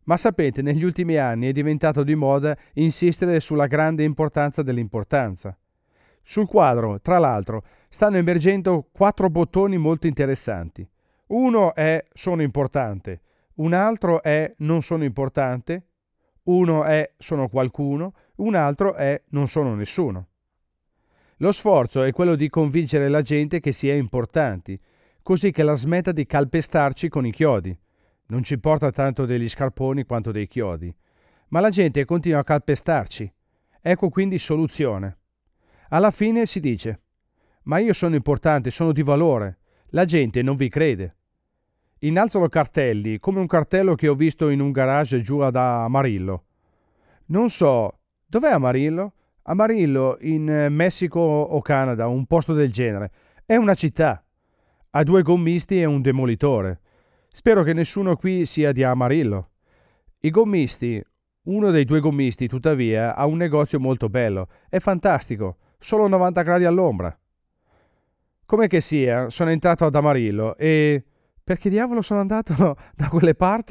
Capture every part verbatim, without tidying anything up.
Ma sapete, negli ultimi anni è diventato di moda insistere sulla grande importanza dell'importanza. Sul quadro, tra l'altro, stanno emergendo quattro bottoni molto interessanti. Uno è sono importante, un altro è non sono importante, uno è sono qualcuno, un altro è non sono nessuno. Lo sforzo è quello di convincere la gente che si è importanti, così che la smetta di calpestarci con i chiodi. Non ci importa tanto degli scarponi quanto dei chiodi, ma la gente continua a calpestarci. Ecco quindi soluzione. Alla fine si dice: ma io sono importante, sono di valore. La gente non vi crede. Innalzano cartelli, come un cartello che ho visto in un garage giù da Amarillo. Non so, dov'è Amarillo? Amarillo in Messico o Canada, un posto del genere. È una città. Ha due gommisti e un demolitore. Spero che nessuno qui sia di Amarillo. I gommisti, uno dei due gommisti, tuttavia, ha un negozio molto bello. È fantastico, solo novanta gradi all'ombra. Come che sia, sono entrato ad Amarillo e... perché diavolo sono andato da quelle parti?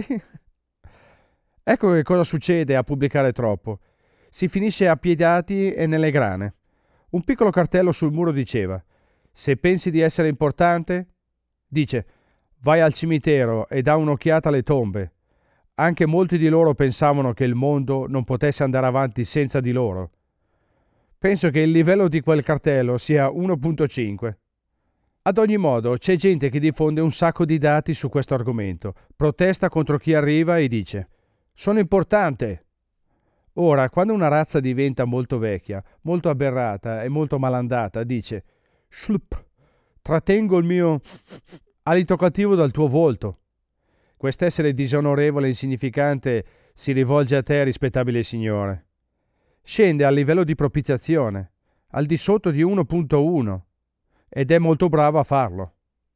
Ecco che cosa succede a pubblicare troppo. Si finisce appiedati e nelle grane. Un piccolo cartello sul muro diceva: se pensi di essere importante, dice, vai al cimitero e dà un'occhiata alle tombe. Anche molti di loro pensavano che il mondo non potesse andare avanti senza di loro. Penso che il livello di quel cartello sia uno virgola cinque. Ad ogni modo, c'è gente che diffonde un sacco di dati su questo argomento, protesta contro chi arriva e dice: sono importante. Ora, quando una razza diventa molto vecchia, molto aberrata e molto malandata, dice: Schlup, trattengo il mio alito cattivo dal tuo volto. Quest'essere disonorevole e insignificante si rivolge a te, rispettabile signore. Scende al livello di propiziazione, al di sotto di uno virgola uno, ed è molto bravo a farlo.